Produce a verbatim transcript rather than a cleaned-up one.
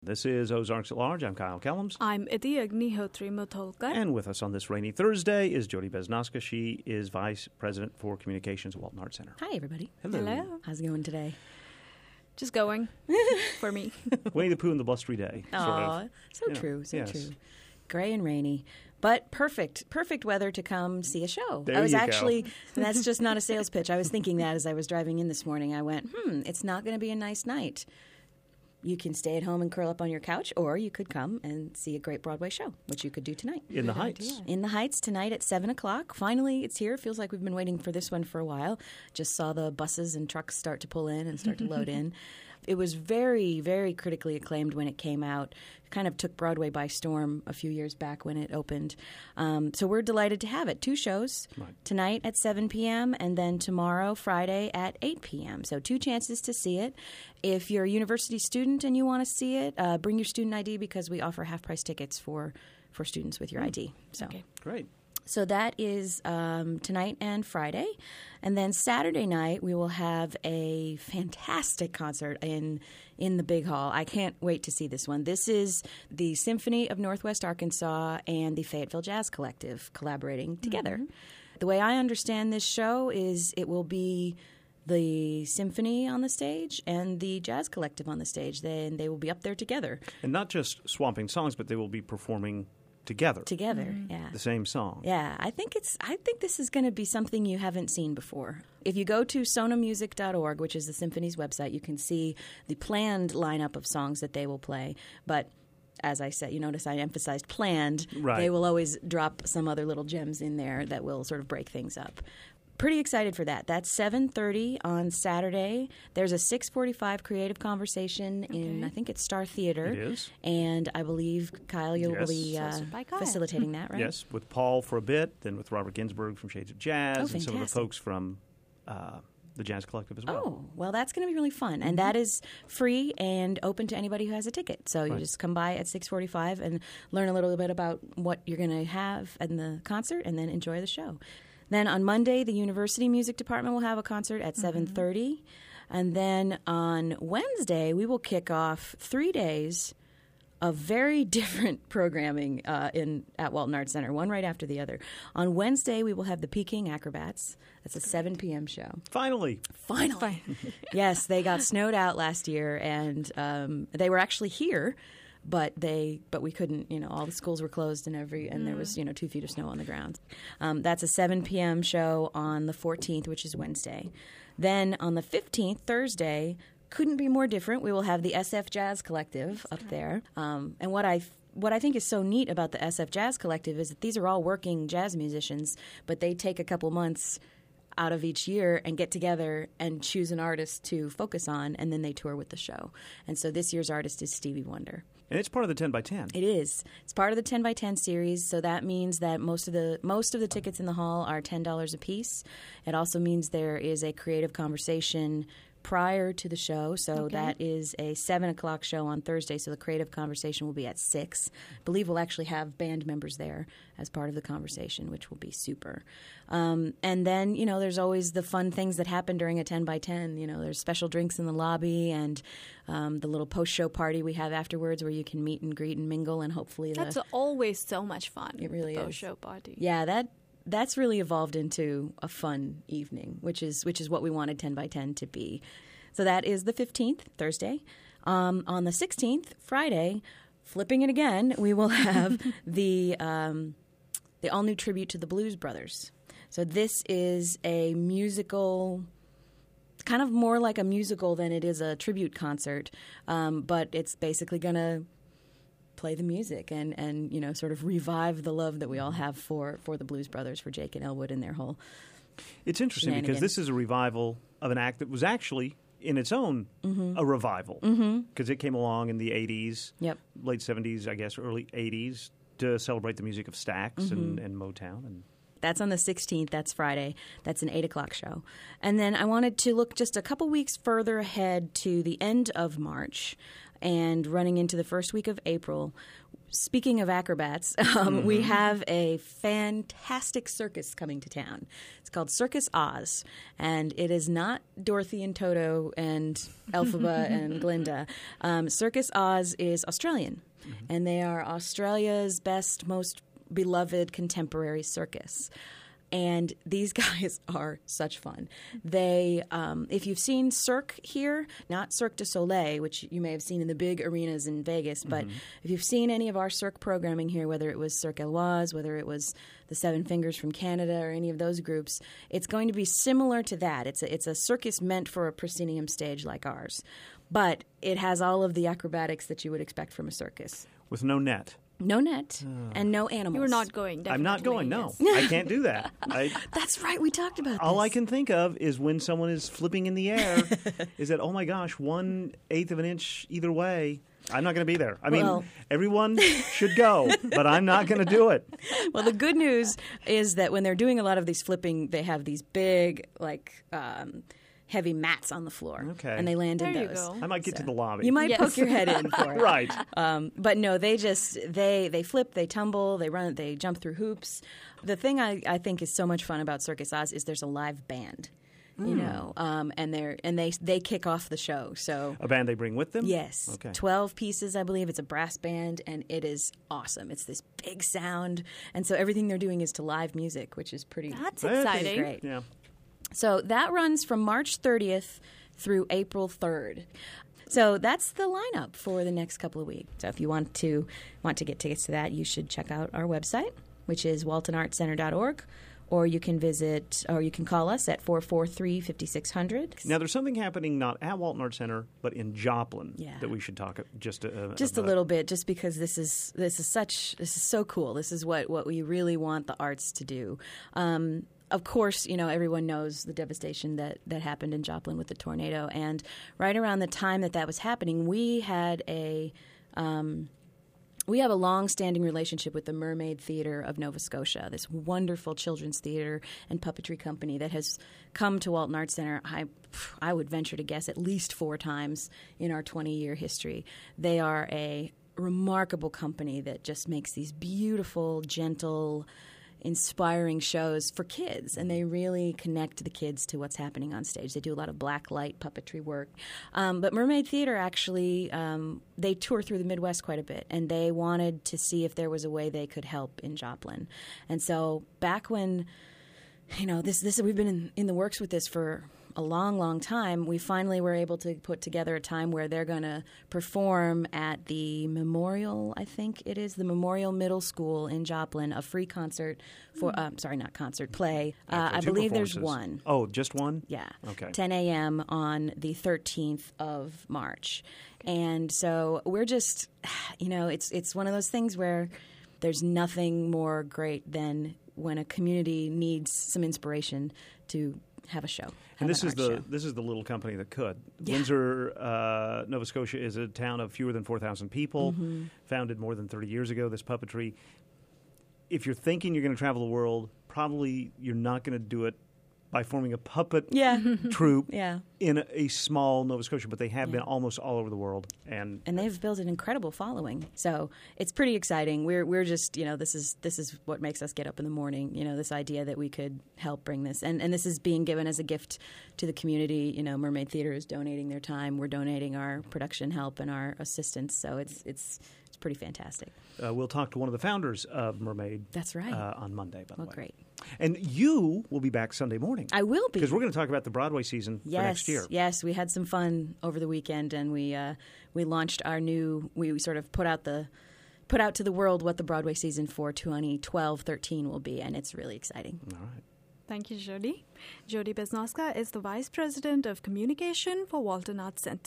This is Ozarks at Large. I'm Kyle Kellums. I'm Idhi Agnihotri Motholkar. And with us on this rainy Thursday is Jody Besnoska. She is Vice President for Communications at Walton Arts Center. Hi, everybody. Hello. Hello. How's it going today? Just going for me. Winnie the Pooh and the Blustery Day. Oh, sort of. so You know, true, so yes. true. Gray and rainy, but perfect, perfect weather to come see a show. There I was you go. actually, and that's just not a sales pitch. I was thinking that as I was driving in this morning. I went, hmm, it's not going to be a nice night. You can stay at home and curl up on your couch, or you could come and see a great Broadway show, which you could do tonight. In the Good Heights. idea. In the Heights tonight at seven o'clock. Finally, it's here. Feels like we've been waiting for this one for a while. Just saw the buses and trucks start to pull in and start to load in. It was very, very critically acclaimed when it came out. Kind of took Broadway by storm a few years back when it opened. Um, so we're delighted to have it. Two shows, Right. tonight at seven p.m. and then tomorrow, Friday, at eight p.m. So two chances to see it. If you're a university student and you want to see it, uh, bring your student I D because we offer half-price tickets for, for students with your I D. So. Okay. Great. So that is um, tonight and Friday. And then Saturday night, we will have a fantastic concert in in the Big Hall. I can't wait to see this one. This is the Symphony of Northwest Arkansas and the Fayetteville Jazz Collective collaborating together. Mm-hmm. The way I understand this show is it will be the symphony on the stage and the jazz collective on the stage. Then they will be up there together. And not just swapping songs, but they will be performing together. Together, yeah. The same song. Yeah, I think it's. I think this is going to be something you haven't seen before. If you go to sona music dot org, which is the symphony's website, you can see the planned lineup of songs that they will play. But as I said, you notice I emphasized planned. Right. They will always drop some other little gems in there that will sort of break things up. Pretty excited for that. That's seven thirty on Saturday. There's a six forty-five creative conversation in, Okay. I think it's Star Theater. It is. And I believe, Kyle, you'll Yes. be uh, Hosted by Kyle. facilitating that, right? Yes, with Paul for a bit, then with Robert Ginsburg from Shades of Jazz, Oh, and some of the fantastic. folks from uh, the Jazz Collective as well. Oh, well, that's going to be really fun. And that is free and open to anybody who has a ticket. So you Right. just come by at six forty-five and learn a little bit about what you're going to have in the concert and then enjoy the show. Then on Monday, the University Music Department will have a concert at seven thirty. And then on Wednesday, we will kick off three days of very different programming uh, in at Walton Arts Center, one right after the other. On Wednesday, we will have the Peking Acrobats. That's a seven p.m. show. Finally. Finally. Yes, they got snowed out last year, and um, they were actually here, but they but we couldn't. You know, all the schools were closed, and every and there was you know two feet of snow on the ground. Um, that's a seven p.m. show on the fourteenth, which is Wednesday. Then on the fifteenth, Thursday. Couldn't be more different. We will have the S F Jazz Collective up there, um, and what I what I think is so neat about the S F Jazz Collective is that these are all working jazz musicians, but they take a couple months out of each year and get together and choose an artist to focus on, and then they tour with the show. And so this year's artist is Stevie Wonder. And it's part of the ten by ten. It is. It's part of the ten by ten series, so that means that most of the most of the tickets in the hall are ten dollars a piece. It also means there is a creative conversation prior to the show, so Okay. that is a seven o'clock show on Thursday, so the creative conversation will be at six. I believe we'll actually have band members there as part of the conversation, which will be super. Um, and then, you know, there's always the fun things that happen during a ten by ten. You know, there's special drinks in the lobby and um, the little post-show party we have afterwards where you can meet and greet and mingle, and hopefully the... That's always so much fun. It really the is. show party. Yeah, that that's really evolved into a fun evening, which is which is what we wanted ten by ten to be. So that is the fifteenth, Thursday. Um, on the sixteenth, Friday, flipping it again, we will have the um, the all new tribute to the Blues Brothers. So this is a musical. It's kind of more like a musical than it is a tribute concert, um, but it's basically going to play the music and, and, you know, sort of revive the love that we all have for, for the Blues Brothers, for Jake and Elwood and their whole It's interesting because shenanigans. this is a revival of an act that was actually, in its own, Mm-hmm. a revival. Because it came along in the eighties, Yep. late seventies, I guess, early eighties, to celebrate the music of Stax Mm-hmm. and, and Motown. And That's on the sixteenth. That's Friday. That's an eight o'clock show. And then I wanted to look just a couple weeks further ahead to the end of March. and running into the first week of April. Speaking of acrobats, um, Mm-hmm. we have a fantastic circus coming to town. It's called Circus Oz, and it is not Dorothy and Toto and Elphaba and Glinda. Um, Circus Oz is Australian, Mm-hmm. and they are Australia's best, most beloved contemporary circus. And these guys are such fun. They, um, if you've seen Cirque here, not Cirque du Soleil, which you may have seen in the big arenas in Vegas, but if you've seen any of our Cirque programming here, whether it was Cirque Éloise, whether it was the Seven Fingers from Canada, or any of those groups, it's going to be similar to that. It's a, it's a circus meant for a proscenium stage like ours, but it has all of the acrobatics that you would expect from a circus. With no net. No net and no animals. You were not going. I'm not definitely, going, no. yes. I can't do that. I, That's right. We talked about all this. I can think of is when someone is flipping in the air, is that, oh my gosh, one eighth of an inch either way. I'm not going to be there. I mean, Well- everyone should go, but I'm not going to do it. Well, the good news is that when they're doing a lot of these flipping, they have these big, like, um, heavy mats on the floor. Okay. And they land in There you those. go. I might get to So, the lobby. You might Yes. poke your head in for it. Right. Um, but no, they just they they flip, they tumble, they run, they jump through hoops. The thing I, I think is so much fun about Circus Oz is there's a live band, you know, um, and they're and they they kick off the show. So A band they bring with them? yes, Okay. twelve pieces, I believe. It's a brass band, and it is awesome. It's this big sound, and so everything they're doing is to live music, which is pretty. That's That's exciting. great. Yeah. So that runs from March thirtieth through April third. So that's the lineup for the next couple of weeks. So if you want to want to get tickets to that, you should check out our website, which is walton arts center dot org, or you can visit, or you can call us at four four three, five six zero zero. Now, there's something happening not at Walton Arts Center, but in Joplin Yeah. that we should talk just uh, Just a about. little bit, just because this is this is such this is so cool. This is what, what we really want the arts to do. Um, of course, you know, everyone knows the devastation that, that happened in Joplin with the tornado, and right around the time that that was happening, we had a um, we have a long-standing relationship with the Mermaid Theatre of Nova Scotia, this wonderful children's theater and puppetry company that has come to Walton Arts Center, I, I would venture to guess, at least four times in our twenty-year history. They are a remarkable company that just makes these beautiful, gentle, inspiring shows for kids, and they really connect the kids to what's happening on stage. They do a lot of black light puppetry work. Um, but Mermaid Theatre actually, um, they tour through the Midwest quite a bit, and they wanted to see if there was a way they could help in Joplin. And so back when, you know, this, this we've been in, in the works with this for a long, long time, we finally were able to put together a time where they're going to perform at the Memorial, I think it is, the Memorial Middle School in Joplin, a free concert for, um, sorry, not concert, play. Uh, Actually, I two believe there's performances. one. Oh, just one? Yeah. Okay. ten a.m. on the thirteenth of March. And so we're just, you know, it's it's one of those things where there's nothing more great than when a community needs some inspiration to have a show. have And this an is art the show. this is the little company that could. Yeah. Windsor, uh, Nova Scotia is a town of fewer than four thousand people, Mm-hmm. founded more than thirty years ago. This puppetry. If you're thinking you're going to travel the world, probably you're not going to do it by forming a puppet Yeah. troupe Yeah. in a, a small Nova Scotia, but they have Yeah. been almost all over the world. And And they've built an incredible following, so it's pretty exciting. We're we're just, you know, this is this is what makes us get up in the morning. You know, this idea that we could help bring this, and and this is being given as a gift to the community. You know, Mermaid Theatre is donating their time. We're donating our production help and our assistance. So it's it's it's pretty fantastic. uh, we'll talk to one of the founders of Mermaid. That's right. Uh, on Monday, by the Well, way. great. And you will be back Sunday morning. I will be. Because we're going to talk about the Broadway season Yes, for next year. yes, we had some fun over the weekend, and we uh, we launched our new. We sort of put out the put out to the world what the Broadway season for twenty twelve thirteen will be, and it's really exciting. All right. Thank you, Jody. Jody Beznowska is the Vice President of Communication for Walton Arts Center.